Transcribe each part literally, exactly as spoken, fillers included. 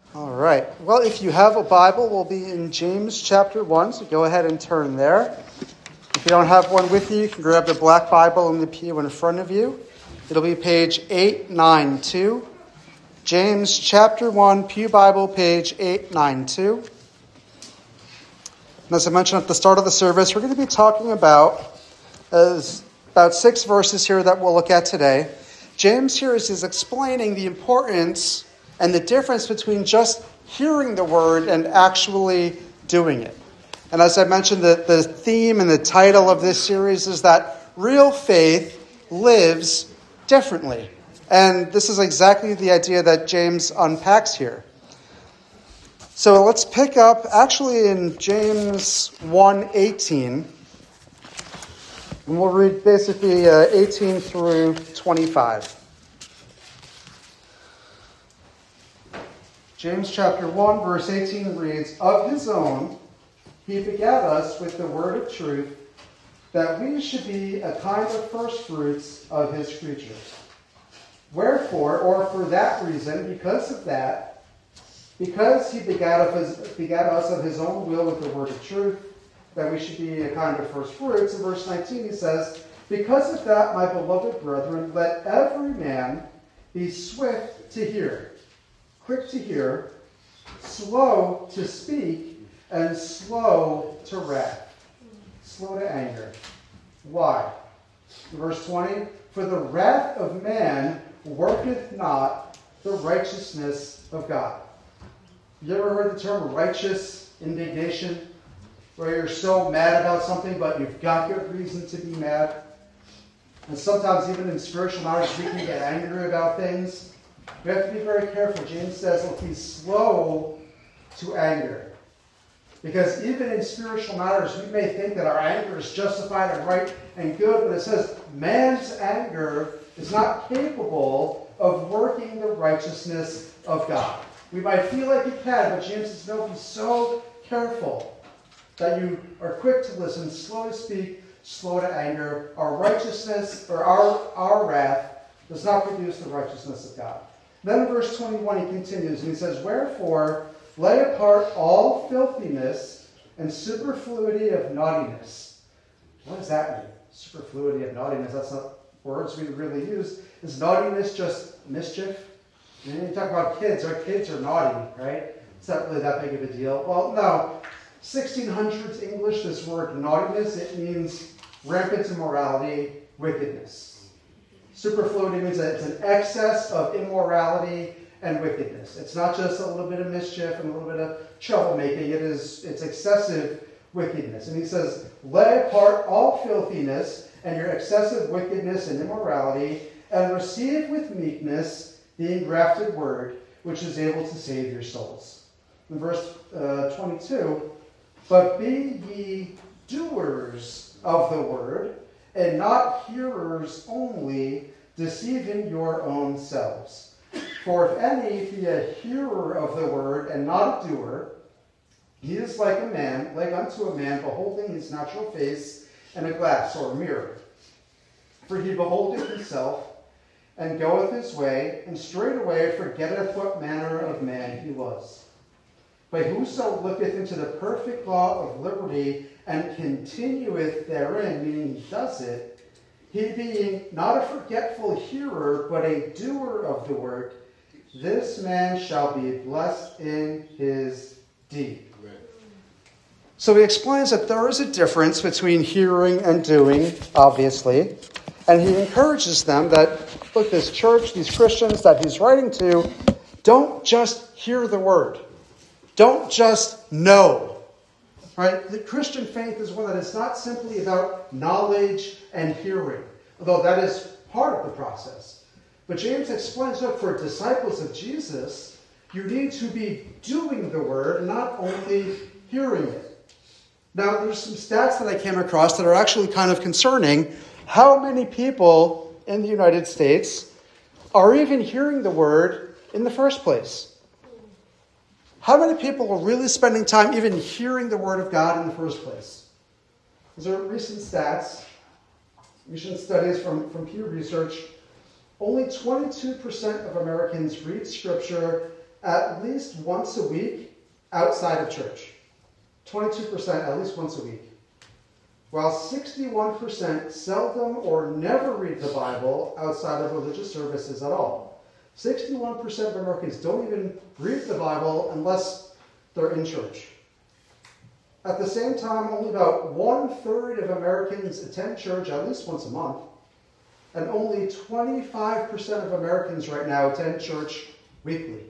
All right. Well, if you have a Bible, we'll be in James chapter one, so go ahead and turn there. If you don't have one with you, you can grab the black Bible in the pew in front of you. It'll be page eight ninety-two. James chapter one, Pew Bible, page eight ninety-two. And as I mentioned at the start of the service, we're going to be talking about, uh, about six verses here that we'll look at today. James here is, is explaining the importance and the difference between just hearing the word and actually doing it. And as I mentioned, the, the theme and the title of this series is that real faith lives differently. And this is exactly the idea that James unpacks here. So let's pick up actually in James one eighteen. And we'll read basically uh, eighteen through twenty-five. James chapter one, verse eighteen reads, "Of his own he begat us with the word of truth, that we should be a kind of firstfruits of his creatures. Wherefore, or for that reason, because of that, because he begat, of his, begat us of his own will with the word of truth, that we should be a kind of firstfruits." In verse nineteen he says, "Because of that, my beloved brethren, let every man be swift to hear, quick to hear, slow to speak, and slow to wrath." Slow to anger. Why? Verse twenty, "For the wrath of man worketh not the righteousness of God." You ever heard the term righteous indignation? Where you're so mad about something, but you've got good reason to be mad. And sometimes even in spiritual matters, we can get angry about things. We have to be very careful. James says, look, he's slow to anger. Because even in spiritual matters, we may think that our anger is justified and right and good, but it says man's anger is not capable of working the righteousness of God. We might feel like it can, but James says, no, be so careful that you are quick to listen, slow to speak, slow to anger. Our righteousness, or our, our wrath, does not produce the righteousness of God. Then in verse twenty-one he continues, and he says, "Wherefore, lay apart all filthiness and superfluity of naughtiness." What does that mean? Superfluity of naughtiness. That's not words we really use. Is naughtiness just mischief? I mean, you talk about kids. Our kids are naughty, right? It's not really that big of a deal. Well, no. sixteen hundreds English, this word naughtiness, it means rampant immorality, wickedness. Superfluity means that it's an excess of immorality and wickedness. It's not just a little bit of mischief and a little bit of troublemaking. It is, it's excessive wickedness. And he says, "Lay apart all filthiness and your excessive wickedness and immorality, and receive with meekness the engrafted word, which is able to save your souls." In verse uh, twenty-two, "But be ye doers of the word, and not hearers only, deceiving your own selves. For if any be a hearer of the word and not a doer, he is like a man, like unto a man beholding his natural face in a glass or mirror. For he beholdeth himself, and goeth his way, and straightway forgetteth what manner of man he was. But whoso looketh into the perfect law of liberty, and continueth therein," meaning he does it, "he being not a forgetful hearer, but a doer of the word, this man shall be blessed in his deed." Right. So he explains that there is a difference between hearing and doing, obviously. And he encourages them that, look, this church, these Christians that he's writing to, don't just hear the word. Don't just know. Right? The Christian faith is one that is not simply about knowledge and hearing, although that is part of the process. But James explains that for disciples of Jesus, you need to be doing the word, not only hearing it. Now, there's some stats that I came across that are actually kind of concerning. How many people in the United States are even hearing the word in the first place? How many people are really spending time even hearing the word of God in the first place? These are recent stats, recent studies from, from Pew Research. Only twenty-two percent of Americans read Scripture at least once a week outside of church. twenty-two percent at least once a week. While sixty-one percent seldom or never read the Bible outside of religious services at all. sixty-one percent of Americans don't even read the Bible unless they're in church. At the same time, only about one-third of Americans attend church at least once a month. And only twenty-five percent of Americans right now attend church weekly.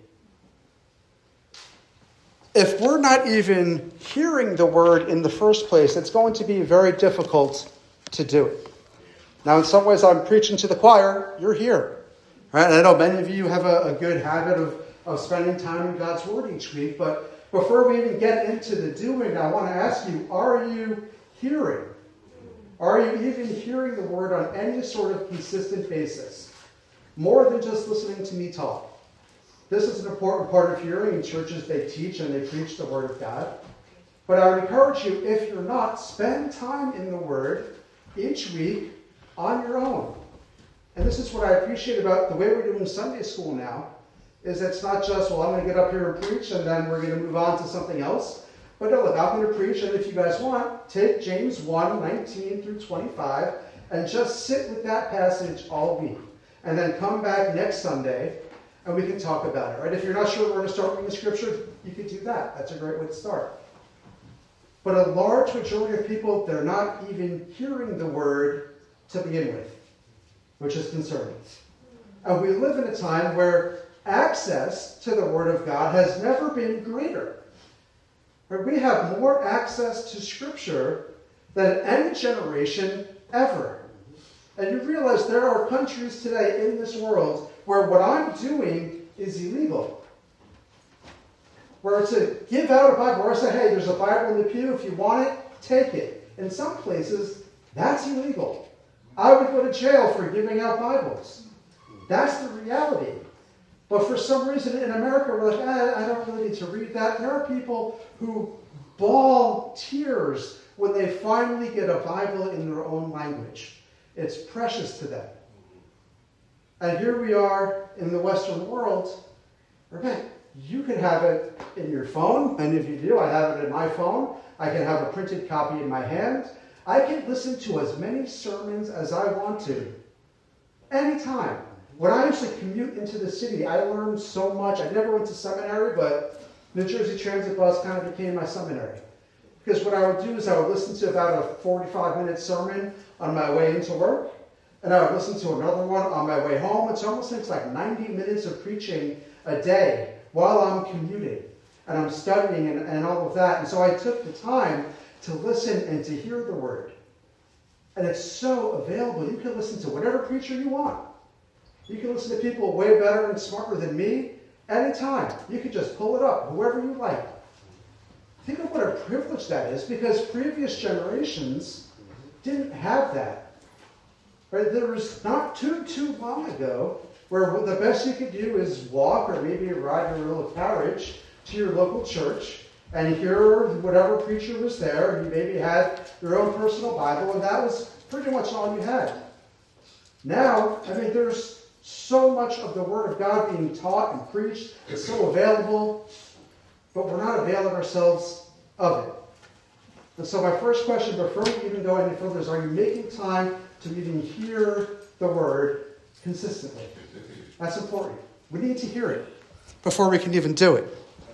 If we're not even hearing the word in the first place, it's going to be very difficult to do it. Now, in some ways, I'm preaching to the choir. You're here. Right? And I know many of you have a, a good habit of, of spending time in God's word each week. But before we even get into the doing, I want to ask you, are you hearing? Are you even hearing the word on any sort of consistent basis? More than just listening to me talk. This is an important part of hearing. In churches, they teach and they preach the word of God. But I would encourage you, if you're not, spend time in the word each week on your own. And this is what I appreciate about the way we're doing Sunday school now, is it's not just, well, I'm going to get up here and preach, and then we're going to move on to something else. But no, look, I'm going to preach, and if you guys want, take James one, nineteen through twenty-five, and just sit with that passage all week. And then come back next Sunday, and we can talk about it, right? If you're not sure where to start reading the scripture, you could do that. That's a great way to start. But a large majority of people, they're not even hearing the word to begin with, which is concerning. And we live in a time where access to the word of God has never been greater. Right? We have more access to scripture than any generation ever. And you realize there are countries today in this world where what I'm doing is illegal. Where to give out a Bible, or I say, hey, there's a Bible in the pew, if you want it, take it. In some places, that's illegal. I would go to jail for giving out Bibles. That's the reality. But for some reason in America, we're like, eh, I don't really need to read that. There are people who bawl tears when they finally get a Bible in their own language. It's precious to them. And here we are in the Western world. Okay, you can have it in your phone. Many of you do. I have it in my phone. I can have a printed copy in my hand. I can listen to as many sermons as I want to. Anytime. When I actually commute into the city, I learned so much. I never went to seminary, but New Jersey Transit bus kind of became my seminary. Because what I would do is I would listen to about a forty-five minute sermon on my way into work. And I would listen to another one on my way home. It's almost it's like ninety minutes of preaching a day while I'm commuting. And I'm studying and, and all of that. And so I took the time to listen and to hear the word. And it's so available. You can listen to whatever preacher you want. You can listen to people way better and smarter than me anytime. You can just pull it up, whoever you like. Think of what a privilege that is, because previous generations didn't have that. Right? There was not too, too long ago where the best you could do is walk or maybe ride your little carriage to your local church and hear whatever preacher was there. You maybe had your own personal Bible, and that was pretty much all you had. Now, I mean, there's so much of the Word of God being taught and preached. It's so available, but we're not availing ourselves of it. And so my first question, before we even go any further, is are you making time to even hear the Word consistently? That's important. We need to hear it before we can even do it.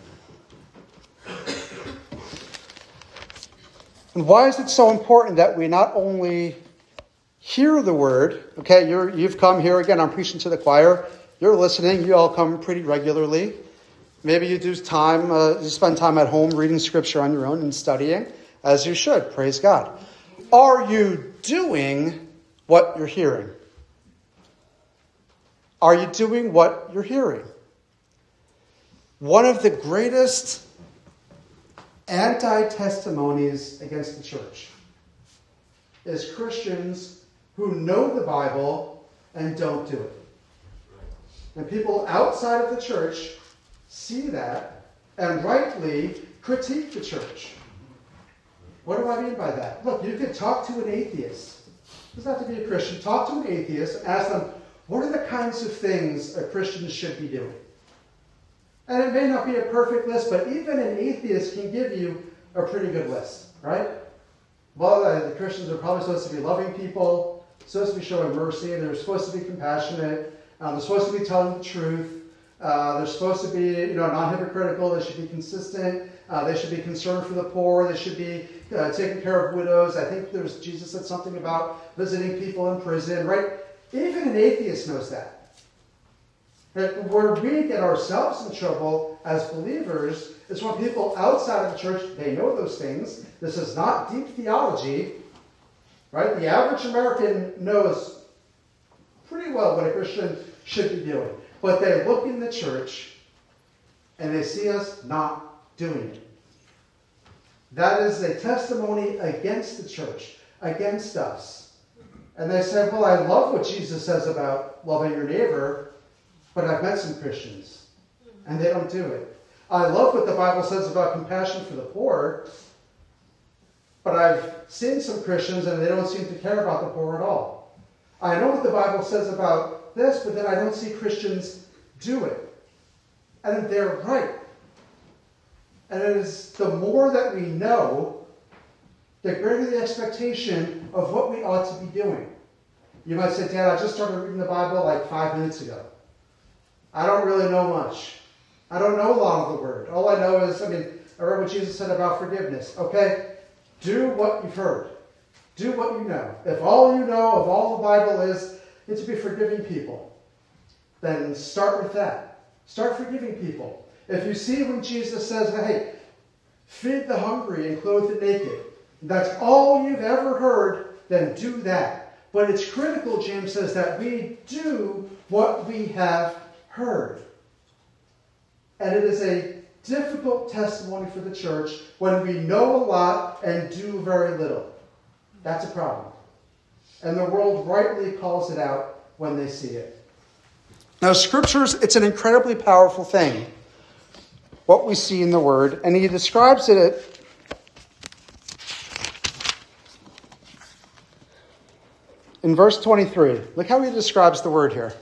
And why is it so important that we not only hear the word? Okay, you're, you've come here again. I'm preaching to the choir. You're listening. You all come pretty regularly. Maybe you do time. Uh, you spend time at home reading scripture on your own and studying, as you should. Praise God. Are you doing what you're hearing? Are you doing what you're hearing? One of the greatest anti-testimonies against the church is Christians who know the Bible and don't do it. And people outside of the church see that and rightly critique the church. What do I mean by that? Look, you could talk to an atheist. It doesn't have to be a Christian. Talk to an atheist and ask them, what are the kinds of things a Christian should be doing? And it may not be a perfect list, but even an atheist can give you a pretty good list, right? Well, uh, the Christians are probably supposed to be loving people, supposed to be showing mercy, they're supposed to be compassionate, uh, they're supposed to be telling the truth, uh, they're supposed to be, you know, non-hypocritical, they should be consistent, uh, they should be concerned for the poor, they should be uh, taking care of widows. I think there's Jesus said something about visiting people in prison, right? Even an atheist knows that. That where we get ourselves in trouble as believers is when people outside of the church, they know those things. This is not deep theology, right? The average American knows pretty well what a Christian should be doing. But they look in the church and they see us not doing it. That is a testimony against the church, against us. And they say, well, I love what Jesus says about loving your neighbor, but I've met some Christians, and they don't do it. I love what the Bible says about compassion for the poor, but I've seen some Christians, and they don't seem to care about the poor at all. I know what the Bible says about this, but then I don't see Christians do it. And they're right. And it is the more that we know, the greater the expectation of what we ought to be doing. You might say, Dad, I just started reading the Bible like five minutes ago. I don't really know much. I don't know a lot of the Word. All I know is, I mean, I read what Jesus said about forgiveness. Okay, do what you've heard. Do what you know. If all you know of all the Bible is, is to be forgiving people, then start with that. Start forgiving people. If you see when Jesus says, hey, feed the hungry and clothe the naked, that's all you've ever heard, then do that. But it's critical, James says, that we do what we have heard. And it is a difficult testimony for the church when we know a lot and do very little. That's a problem. And the world rightly calls it out when they see it. Now, Scriptures, it's an incredibly powerful thing, what we see in the Word. And he describes it in verse twenty-three. Look how he describes the Word here.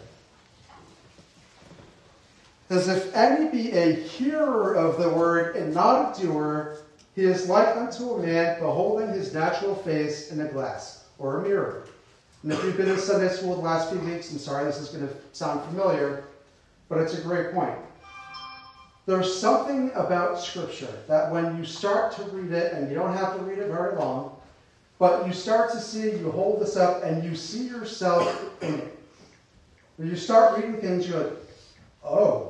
As if any be a hearer of the word and not a doer, he is like unto a man beholding his natural face in a glass or a mirror. And if you've been in Sunday school the last few weeks, I'm sorry this is going to sound familiar, but it's a great point. There's something about Scripture that when you start to read it, and you don't have to read it very long, but you start to see, you hold this up, and you see yourself in it. When you start reading things, you're like, oh,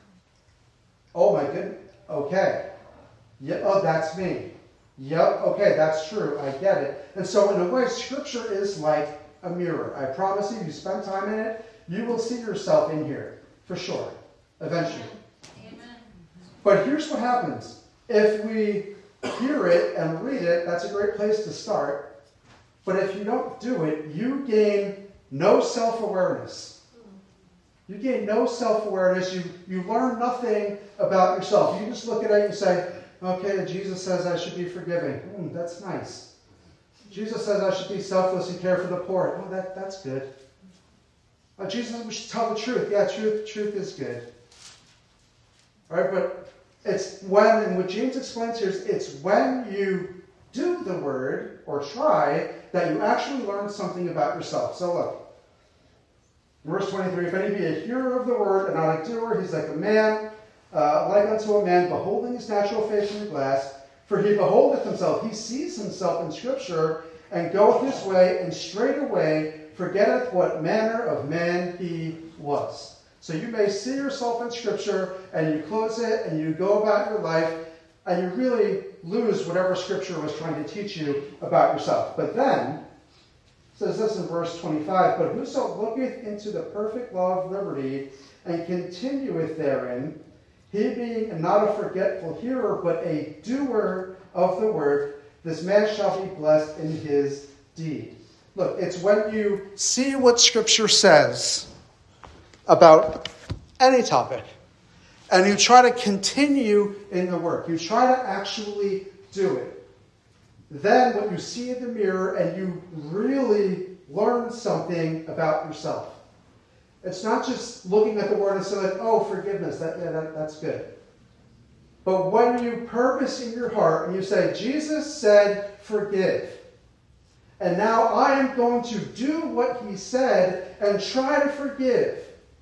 oh my goodness, okay. Yeah, oh, that's me. Yep, okay, that's true. I get it. And so in a way, Scripture is like a mirror. I promise you, you spend time in it, you will see yourself in here, for sure, eventually. Amen. But here's what happens. If we hear it and read it, that's a great place to start. But if you don't do it, you gain no self-awareness. You gain no self-awareness. You, you learn nothing about yourself. You just look at it and say, okay, Jesus says I should be forgiving. Mm, that's nice. Jesus says I should be selfless and care for the poor. Oh, that, that's good. Oh, Jesus says we should tell the truth. Yeah, truth, truth is good. All right, but it's when, and what James explains here is it's when you do the word or try that you actually learn something about yourself. So look. Verse twenty-three, if any be a hearer of the word and not a doer, he's like a man, uh, like unto a man, beholding his natural face in the glass. For he beholdeth himself, he sees himself in Scripture, and goeth his way, and straightway forgetteth what manner of man he was. So you may see yourself in Scripture, and you close it, and you go about your life, and you really lose whatever Scripture was trying to teach you about yourself. But then, it says this in verse twenty-five, but whoso looketh into the perfect law of liberty and continueth therein, he being not a forgetful hearer, but a doer of the word, this man shall be blessed in his deed. Look, it's when you see what Scripture says about any topic, and you try to continue in the work, you try to actually do it. Then what you see in the mirror and you really learn something about yourself. It's not just looking at the word and saying, like, oh, forgiveness, that, yeah, that, that's good. But when you purpose in your heart and you say, Jesus said, forgive. And now I am going to do what he said and try to forgive.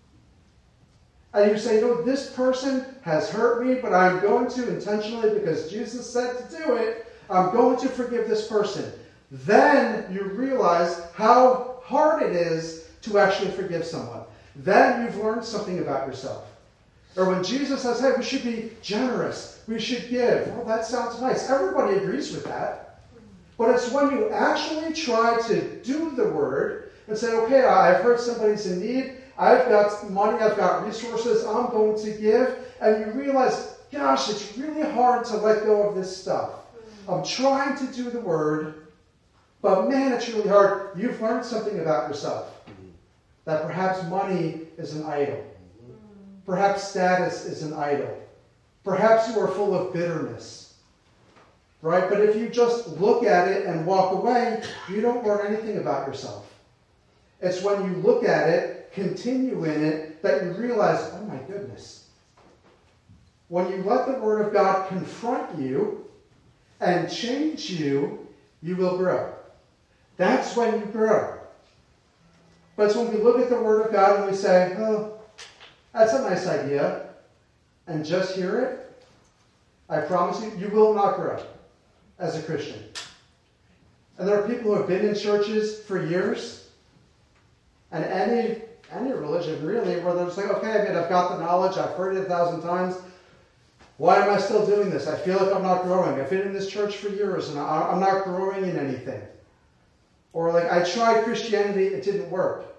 And you say, no, this person has hurt me, but I'm going to intentionally, because Jesus said to do it, I'm going to forgive this person. Then you realize how hard it is to actually forgive someone. Then you've learned something about yourself. Or when Jesus says, hey, we should be generous, we should give. Well, that sounds nice. Everybody agrees with that. But it's when you actually try to do the word and say, okay, I've heard somebody's in need, I've got money, I've got resources, I'm going to give. And you realize, gosh, it's really hard to let go of this stuff. I'm trying to do the word, but man, it's really hard. You've learned something about yourself. That perhaps money is an idol. Perhaps status is an idol. Perhaps you are full of bitterness. Right? But if you just look at it and walk away, you don't learn anything about yourself. It's when you look at it, continue in it, that you realize, oh my goodness. When you let the Word of God confront you and change you, you will grow. That's when you grow. But it's when we look at the Word of God and we say, oh, that's a nice idea, and just hear it, I promise you, you will not grow as a Christian. And there are people who have been in churches for years, and any any religion really, where they're just like, okay, I mean, I've got the knowledge, I've heard it a thousand times. Why am I still doing this? I feel like I'm not growing. I've been in this church for years, and I'm not growing in anything. Or like, I tried Christianity, it didn't work.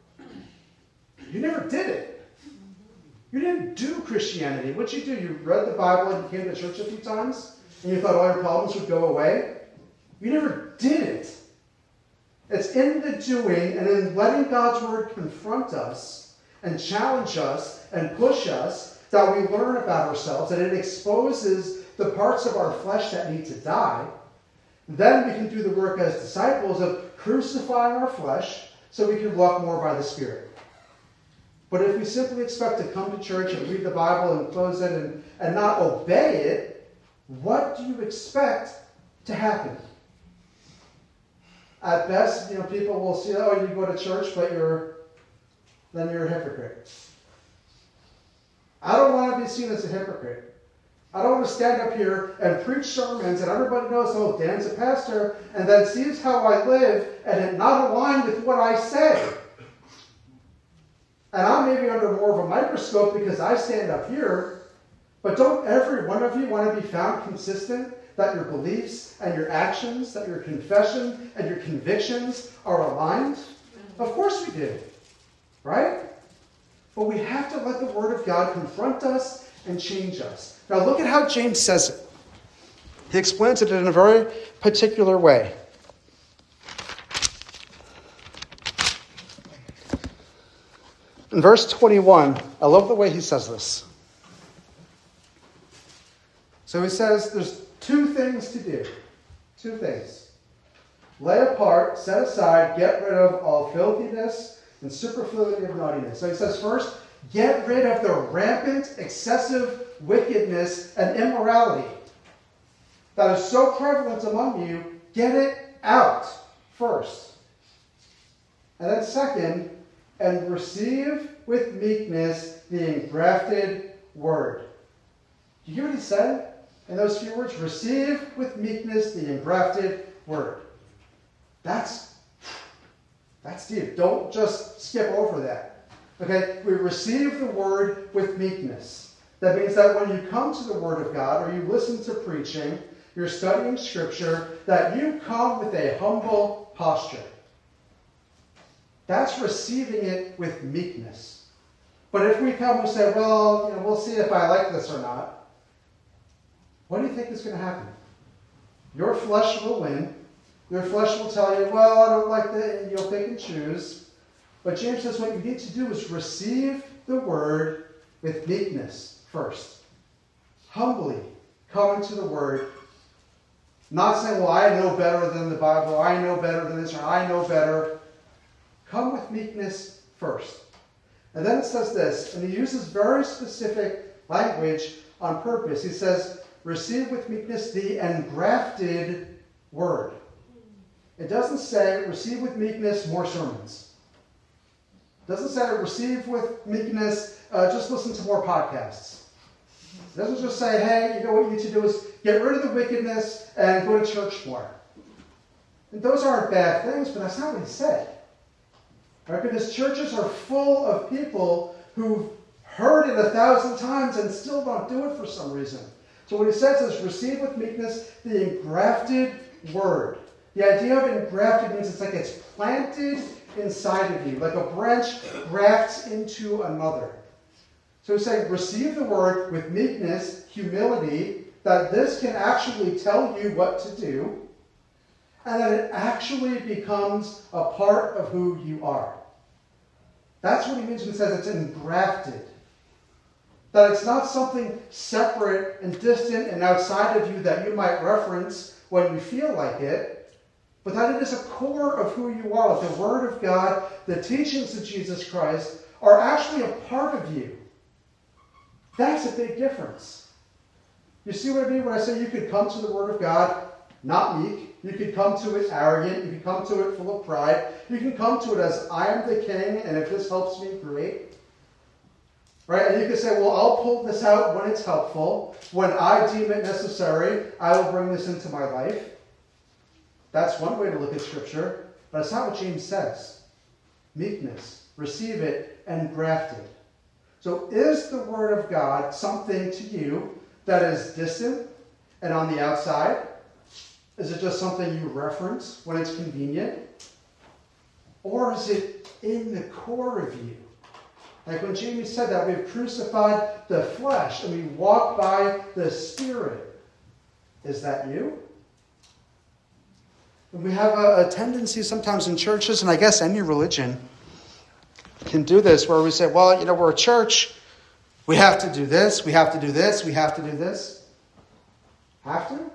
You never did it. You didn't do Christianity. What'd you do? You read the Bible and you came to church a few times, and you thought all your problems would go away? You never did it. It's in the doing and in letting God's Word confront us and challenge us and push us that we learn about ourselves, and it exposes the parts of our flesh that need to die. Then we can do the work as disciples of crucifying our flesh so we can walk more by the Spirit. But if we simply expect to come to church and read the Bible and close it and, and not obey it, what do you expect to happen? At best, you know, people will see, oh, you go to church, but you're then you're a hypocrite. I don't want to be seen as a hypocrite. I don't want to stand up here and preach sermons and everybody knows, oh, Dan's a pastor, and then sees how I live and it not aligned with what I say. And I'm maybe under more of a microscope because I stand up here, but don't every one of you want to be found consistent, that your beliefs and your actions, that your confession and your convictions are aligned? Of course we do, right? But we have to let the Word of God confront us and change us. Now look at how James says it. He explains it in a very particular way. In verse twenty-one, I love the way he says this. So he says there's two things to do. Two things. Lay apart, set aside, get rid of all filthiness and superfluity of naughtiness. So he says first, get rid of the rampant, excessive wickedness and immorality that is so prevalent among you. Get it out first. And then second, and receive with meekness the engrafted word. Do you hear what he said in those few words? Receive with meekness the engrafted word. That's, that's deep. Don't just skip over that. Okay? We receive the word with meekness. That means that when you come to the Word of God, or you listen to preaching, you're studying Scripture, that you come with a humble posture. That's receiving it with meekness. But if we come and say, well, you know, we'll see if I like this or not, what do you think is going to happen? Your flesh will win. Your flesh will tell you, well, I don't like that, and you'll pick and choose. But James says what you need to do is receive the Word with meekness first. Humbly come into the Word. Not saying, well, I know better than the Bible, I know better than this, or I know better. Come with meekness first. And then it says this, and he uses very specific language on purpose. He says, receive with meekness the engrafted word. It doesn't say, receive with meekness more sermons. It doesn't say, receive with meekness, uh, just listen to more podcasts. It doesn't just say, hey, you know what you need to do is get rid of the wickedness and go to church more. And those aren't bad things, but that's not what he said. Right? Because churches are full of people who've heard it a thousand times and still don't do it for some reason. So what he says is, receive with meekness the engrafted word. The idea of engrafted means it's like it's planted inside of you, like a branch grafts into another. So he's saying, receive the word with meekness, humility, that this can actually tell you what to do, and that it actually becomes a part of who you are. That's what he means when he says it's engrafted. That it's not something separate and distant and outside of you that you might reference when you feel like it, but that it is a core of who you are. The Word of God, the teachings of Jesus Christ are actually a part of you. That's a big difference. You see what I mean when I say you could come to the Word of God not meek. You could come to it arrogant. You could come to it full of pride. You can come to it as, I am the king, and if this helps me, great. Right? And you can say, well, I'll pull this out when it's helpful. When I deem it necessary, I will bring this into my life. That's one way to look at Scripture. But it's not what James says. Meekness. Receive it and graft it. So is the Word of God something to you that is distant and on the outside? Is it just something you reference when it's convenient? Or is it in the core of you? Like when Jamie said that, we've crucified the flesh and we walk by the Spirit. Is that you? And we have a, a tendency sometimes in churches, and I guess any religion can do this, where we say, well, you know, we're a church. We have to do this. We have to do this. We have to do this. Have to?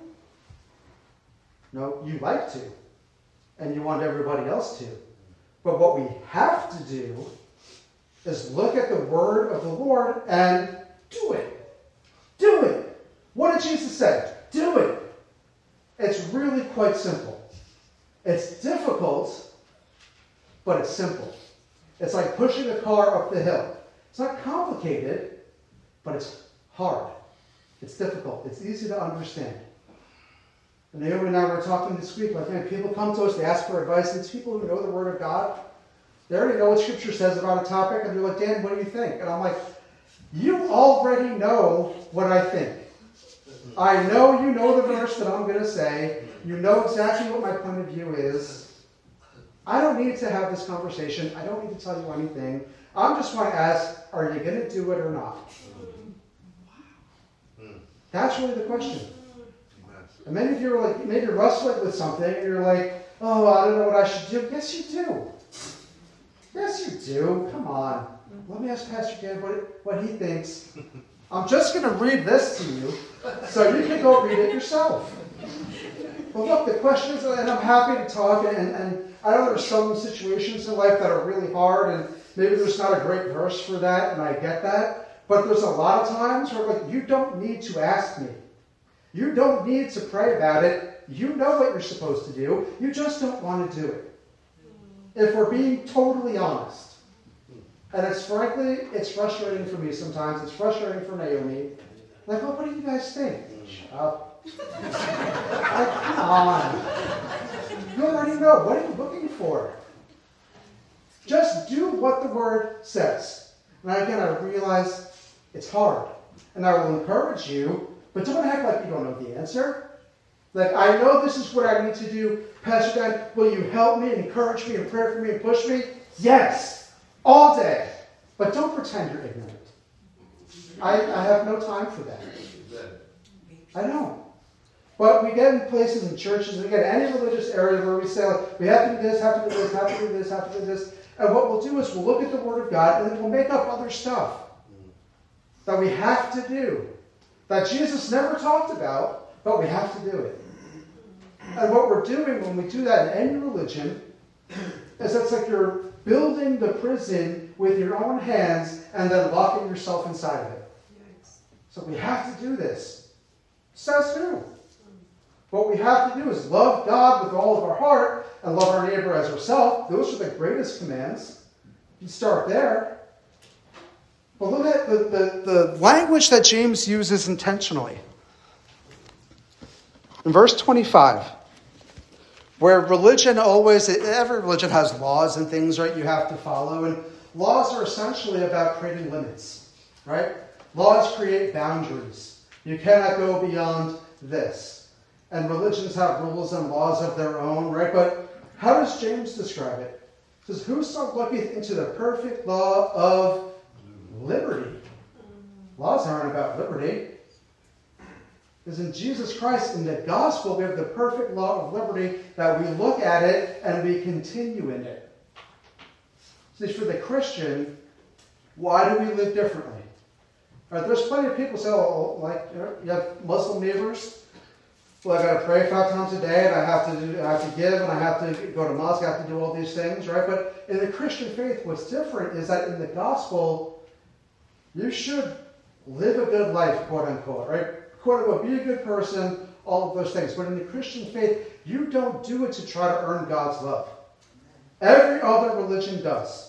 No, you like to. And you want everybody else to. But what we have to do is look at the word of the Lord and do it. Do it. What did Jesus say? Do it. It's really quite simple. It's difficult, but it's simple. It's like pushing a car up the hill. It's not complicated, but it's hard. It's difficult. It's easy to understand. And Naomi and I were talking this week, like, man, people come to us, they ask for advice. It's people who know the Word of God. They already know what Scripture says about a topic, and they're like, Dan, what do you think? And I'm like, you already know what I think. I know you know the verse that I'm going to say. You know exactly what my point of view is. I don't need to have this conversation. I don't need to tell you anything. I'm just want to ask, are you going to do it or not? That's really the question. And many of you are like, maybe wrestling with something, and you're like, oh, I don't know what I should do. Yes, you do. Yes, you do. Come on. Let me ask Pastor Dan what, what he thinks. I'm just going to read this to you, so you can go read it yourself. But look, the question is, and I'm happy to talk, and, and I know there's some situations in life that are really hard, and maybe there's not a great verse for that, and I get that. But there's a lot of times where, like, you don't need to ask me. You don't need to pray about it. You know what you're supposed to do. You just don't want to do it. If we're being totally honest. And it's frankly, it's frustrating for me sometimes. It's frustrating for Naomi. Like, oh, what do you guys think? Shut up. Like, come on. You already know. What are you looking for? Just do what the Word says. And again, I realize it's hard. And I will encourage you, but don't act like you don't know the answer. Like, I know this is what I need to do. Pastor Dan, will you help me and encourage me and pray for me and push me? Yes. All day. But don't pretend you're ignorant. I, I have no time for that. I don't. But we get in places in churches, and we get any religious area where we say, like, we have to do this, have to do this, have to do this, have to do this. And what we'll do is we'll look at the Word of God, and then we'll make up other stuff that we have to do. That Jesus never talked about, but we have to do it. And what we're doing when we do that in any religion is it's like you're building the prison with your own hands and then locking yourself inside of it. So we have to do this. Says who? What we have to do is love God with all of our heart and love our neighbor as ourselves. Those are the greatest commands. You start there. But look at the, the, the language that James uses intentionally. In verse twenty-five, where religion always, every religion has laws and things, right, you have to follow. And laws are essentially about creating limits, right? Laws create boundaries. You cannot go beyond this. And religions have rules and laws of their own, right? But how does James describe it? He says, whoso looketh into the perfect law of liberty. Laws aren't about liberty. Because in Jesus Christ, in the gospel, we have the perfect law of liberty that we look at it and we continue in it. See, for the Christian, why do we live differently? Right, there's plenty of people who say, oh, like, you know, you have Muslim neighbors. Well, I got to pray five times a day, and I have to do, I have to give, and I have to go to mosque, I have to do all these things, right? But in the Christian faith, what's different is that in the gospel, you should live a good life, quote unquote, right? Quote unquote, be a good person, all of those things. But in the Christian faith, you don't do it to try to earn God's love. Every other religion does.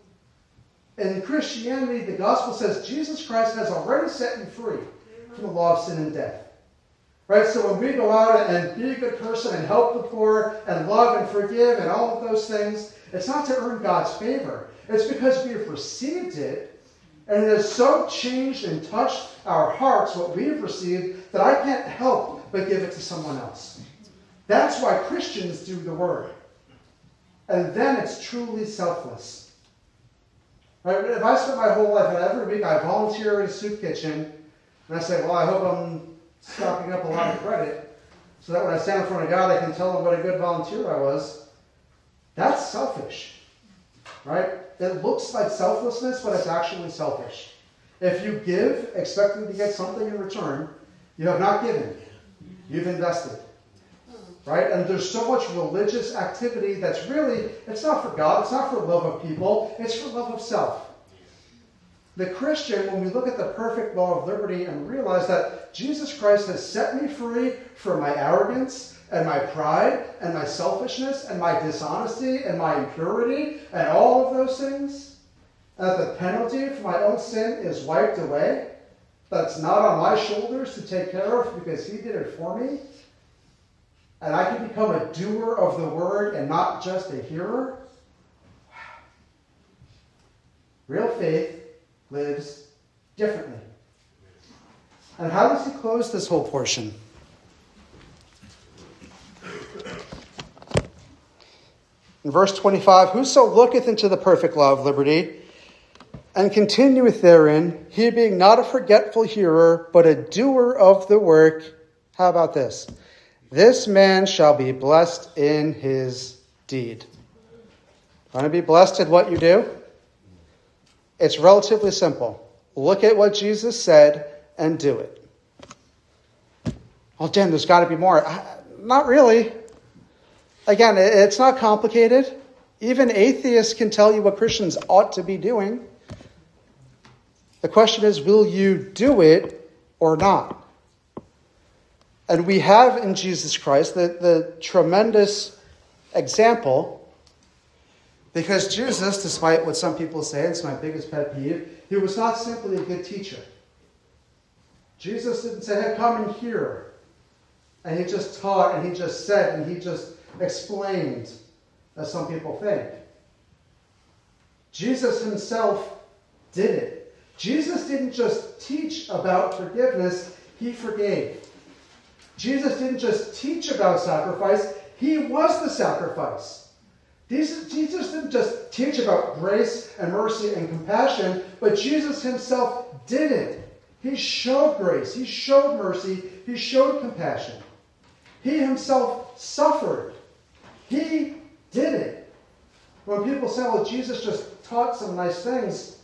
In Christianity, the gospel says Jesus Christ has already set you free from the law of sin and death. Right? So when we go out and be a good person and help the poor and love and forgive and all of those things, it's not to earn God's favor. It's because we have received it, and it has so changed and touched our hearts, what we have received, that I can't help but give it to someone else. That's why Christians do the word. And then it's truly selfless. Right? If I spend my whole life, and every week I volunteer in a soup kitchen, and I say, well, I hope I'm stocking up a lot of credit, so that when I stand in front of God, I can tell him what a good volunteer I was. That's selfish. Right? It looks like selflessness, but it's actually selfish. If you give, expecting to get something in return, you have not given. You've invested. Right? And there's so much religious activity that's really, it's not for God, it's not for love of people, it's for love of self. The Christian, when we look at the perfect law of liberty and realize that Jesus Christ has set me free from my arrogance and my pride and my selfishness and my dishonesty and my impurity and all of those things, and that the penalty for my own sin is wiped away, that's not on my shoulders to take care of because he did it for me, and I can become a doer of the word and not just a hearer. Real faith lives differently. And how does he close this whole portion? In verse twenty-five, whoso looketh into the perfect law of liberty and continueth therein, he being not a forgetful hearer, but a doer of the work. How about this? This man shall be blessed in his deed. Want to be blessed in what you do? It's relatively simple. Look at what Jesus said and do it. Oh, damn, there's got to be more. Not really. Again, it's not complicated. Even atheists can tell you what Christians ought to be doing. The question is, will you do it or not? And we have in Jesus Christ the, the tremendous example, because Jesus, despite what some people say, it's my biggest pet peeve, he was not simply a good teacher. Jesus didn't say, hey, come and hear. And he just taught and he just said and he just explained, as some people think. Jesus himself did it. Jesus didn't just teach about forgiveness, he forgave. Jesus didn't just teach about sacrifice, he was the sacrifice. Jesus didn't just teach about grace and mercy and compassion, but Jesus himself did it. He showed grace, he showed mercy, he showed compassion. He himself suffered. He did it. When people say, well, Jesus just taught some nice things,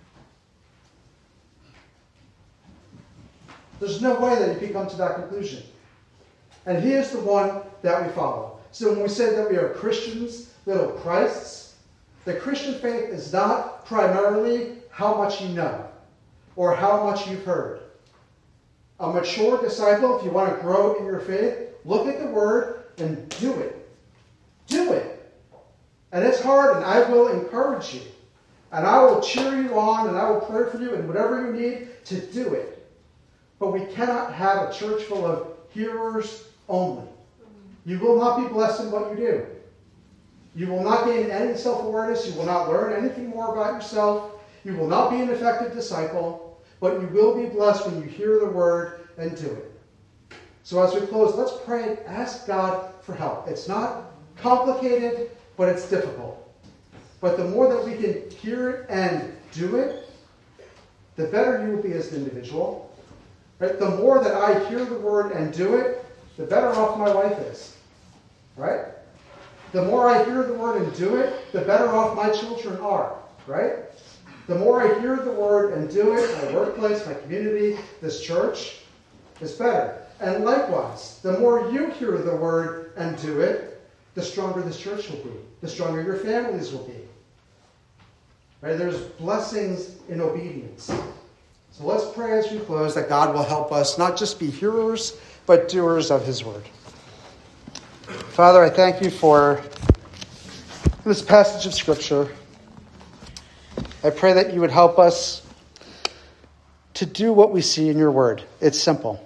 there's no way that you can come to that conclusion. And he is the one that we follow. So when we say that we are Christians, little Christs, The Christian faith is not primarily how much you know or how much you've heard. A mature disciple, if you want to grow in your faith, look at the Word and do it. Do it. And it's hard, and I will encourage you. And I will cheer you on, and I will pray for you, and whatever you need to do it. But we cannot have a church full of hearers only. You will not be blessed in what you do. You will not gain any self-awareness. You will not learn anything more about yourself. You will not be an effective disciple. But you will be blessed when you hear the Word and do it. So as we close, let's pray and ask God for help. It's not complicated, but it's difficult. But the more that we can hear it and do it, the better you will be as an individual. Right? The more that I hear the Word and do it, the better off my life is. Right? The more I hear the Word and do it, the better off my children are. Right? The more I hear the Word and do it, my workplace, my community, this church, is better. And likewise, the more you hear the Word and do it, the stronger this church will be. The stronger your families will be. Right? There's blessings in obedience. So let's pray as we close that God will help us not just be hearers, but doers of His Word. Father, I thank you for this passage of Scripture. I pray that you would help us to do what we see in your Word. It's simple.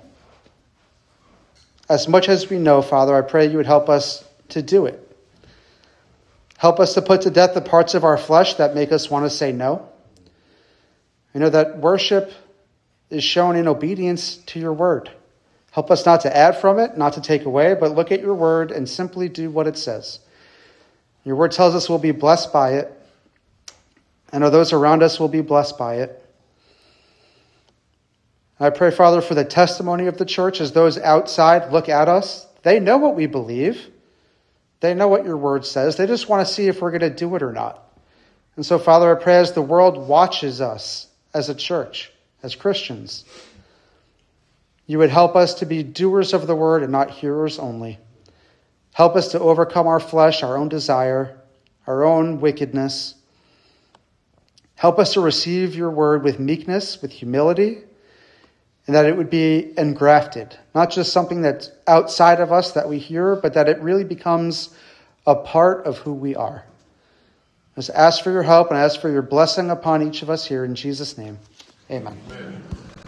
As much as we know, Father, I pray you would help us to do it. Help us to put to death the parts of our flesh that make us want to say no. I know that worship is shown in obedience to your word. Help us not to add from it, not to take away, but look at your word and simply do what it says. Your word tells us we'll be blessed by it, and those around us will be blessed by it. I pray, Father, for the testimony of the church as those outside look at us. They know what we believe. They know what your word says. They just want to see if we're going to do it or not. And so, Father, I pray as the world watches us as a church, as Christians, you would help us to be doers of the word and not hearers only. Help us to overcome our flesh, our own desire, our own wickedness. Help us to receive your word with meekness, with humility, and that it would be engrafted, not just something that's outside of us that we hear, but that it really becomes a part of who we are. Just ask for your help and ask for your blessing upon each of us here in Jesus' name. Amen. Amen.